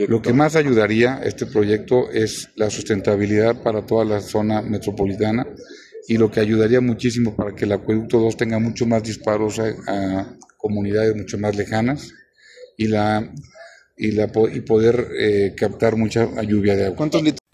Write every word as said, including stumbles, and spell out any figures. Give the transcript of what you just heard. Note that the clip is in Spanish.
proyecto? Lo que más ayudaría este proyecto es la sustentabilidad para toda la zona metropolitana y lo que ayudaría muchísimo para que el acueducto dos tenga mucho más disparos a, a comunidades mucho más lejanas y la y la y poder eh, captar mucha lluvia de agua. ¿Cuántos litros